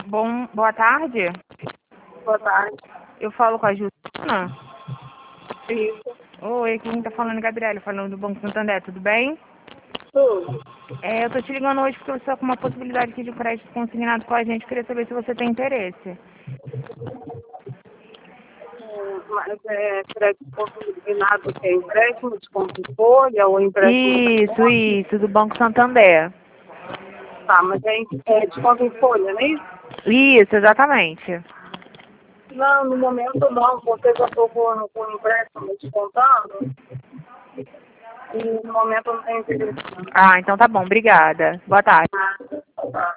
Boa tarde. Boa tarde. Eu falo com a Juliana. Isso. Oi, quem tá falando é a Gabriela, falando do Banco Santander, tudo bem? Tudo. Eu tô te ligando hoje porque você tá com uma possibilidade aqui de crédito consignado com a gente. Queria saber se você tem interesse. Mas crédito consignado que é empréstimo de conta em folha ou empréstimo Isso, do Banco Santander. Tá, mas é de conta em folha, não é isso? Isso, exatamente. Não, no momento não, porque eu já estou com o empréstimo descontando e no momento eu não tenho interesse. Então tá bom, obrigada. Boa tarde. Tá.